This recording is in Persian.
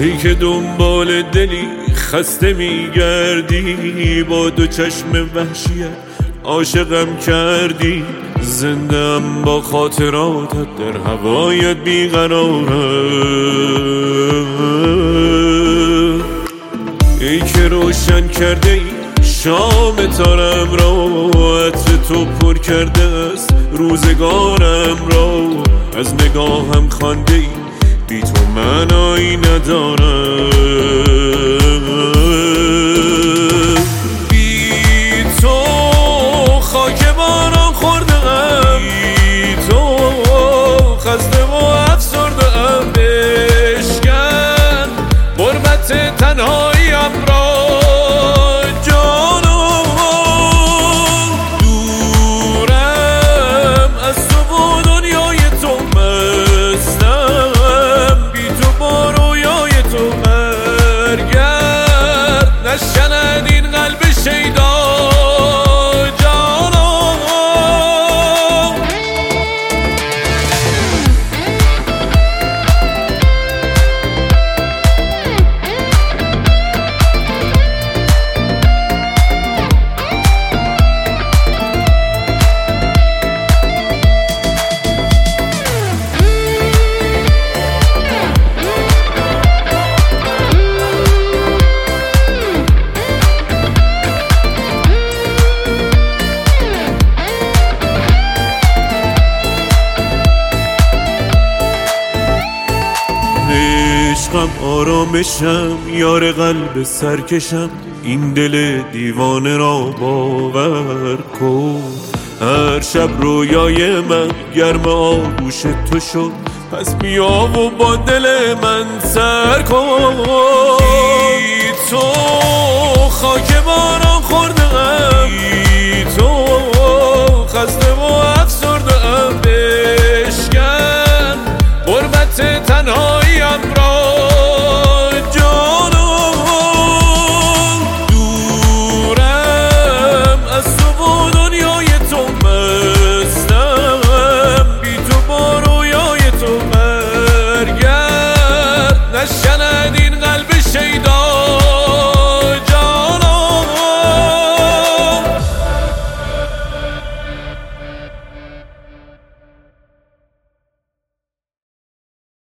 ای که دنبال دلی خسته میگردی، با دو چشم وحشیت عاشقم کردی. زندم با خاطراتت در هوایت بیقرارم. ای که روشن کرده ای شام تارم را، عطر تو پر کرده است روزگارم را. از نگاهم خوانده ای بی تو معنایی ندارم. بی تو خاک باران خورده ام، بی تو خسته و افسرده ام. بشکن غربت تنهاییم را جانم، دورم از تو و دنیای تو مستم. بی تو با رویای تو برگرد، نشکند این قلب شیدا عشقم آرامشم، یار قلب سرکشم. این دل دیوانه را باور کن. هر شب رویای من گرم آغوش تو شد، پس بیا و با دل من سر کن. بی تو خاک باران